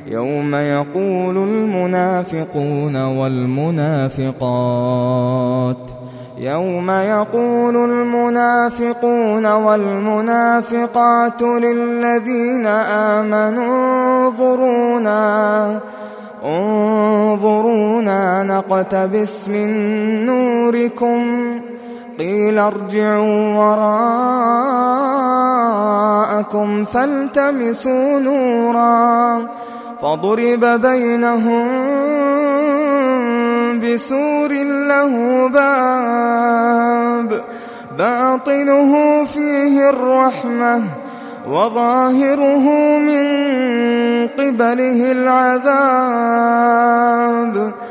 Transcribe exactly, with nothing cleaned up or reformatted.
يوم يقول المنافقون والمنافقات يوم يقول المنافقون والمنافقات للذين آمنوا انظرونا انظرونا نقتبس من نوركم قيل ارجعوا وراءكم فالتمسوا نورا فضرب بينهم بسور له باب باطنه فيه الرحمة وظاهره من قبله العذاب